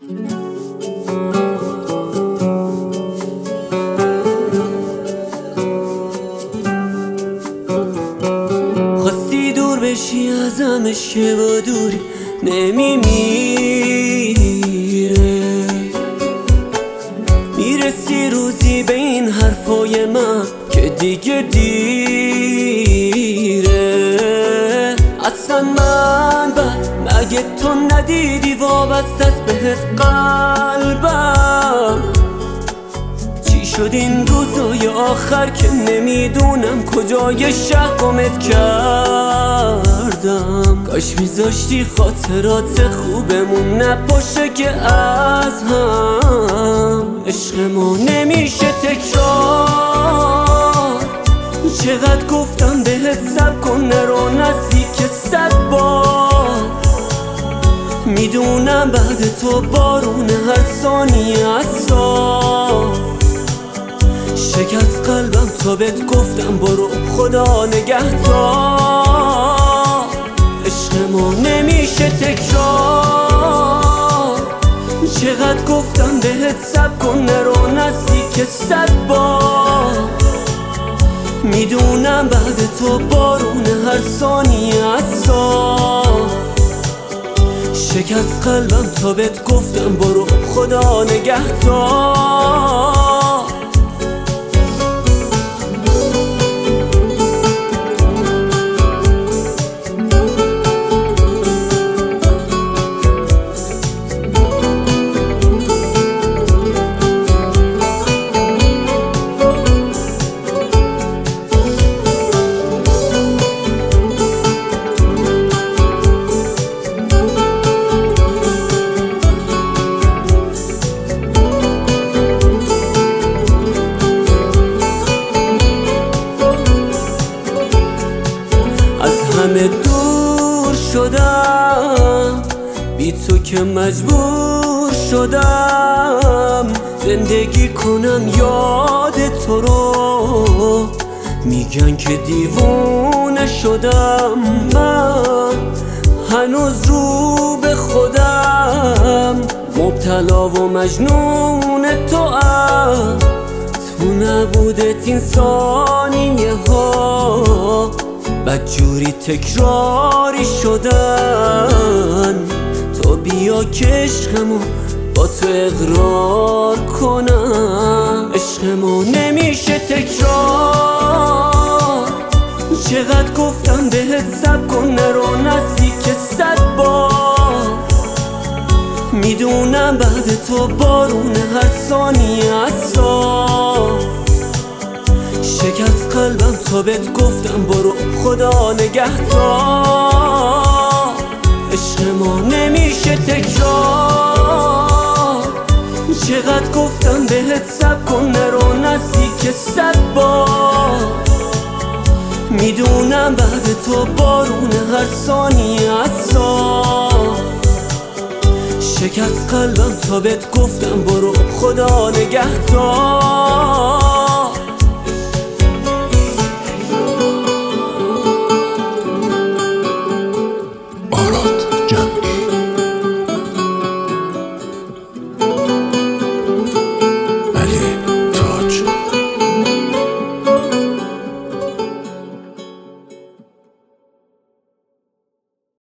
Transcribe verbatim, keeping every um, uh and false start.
خواستی دور بشی ازم، اشکه با دوری نمیمیره. میرسی روزی به این حرفای من که دیگه دیره. اصلا من بد مگه تو ندیدی وابسته است بهت قلبم؟ چی شد این روزای آخر که نمیدونم کجای شهر گمت کردم؟ کاش میذاشتی خاطرات خوبمون نپاشه که از هم. عشق ما نمیشه تکرار، چقدر گفتم بهت صبر کن نرو نزدیک صد بار. میدونم بعد تو بارون هر ثانیه از سال. شکست قلبم تا بهت گفتم برو خدا نگهدار. عشق ما نمیشه تکرار، چقدر گفتم بهت صبر کن نرو نزدیک صد بار. میدونم بعد تو بارون هر ثانیه از سال. شکست قلبم تا بهت گفتم برو خدا نگهدار. همه دور شدم، بی تو که مجبور شدم زندگی کنم یاد تو رو. میگن که دیوونه شدم، من هنوز رو به خودم مبتلا و مجنون تو ام. تو نبودت این ثانیه ها بدجوری تکراری شدن. تو بیا که عشقمو با تو اقرار کنم. عشق ما نمیشه تکرار، چقدر گفتم بهت صبر کن نرو نزدیک صد بار. میدونم بعد تو بارون هر ثانیه از سال. شکست قلبم تا بهت گفتم برو خدا نگهدار. عشق ما نمیشه تکرار، چقدر گفتم بهت صبر کن نرو نزدیک صد بار. میدونم بعد تو بارون هر ثانیه از سال. شکست قلبم تا بهت گفتم برو خدا نگهدار.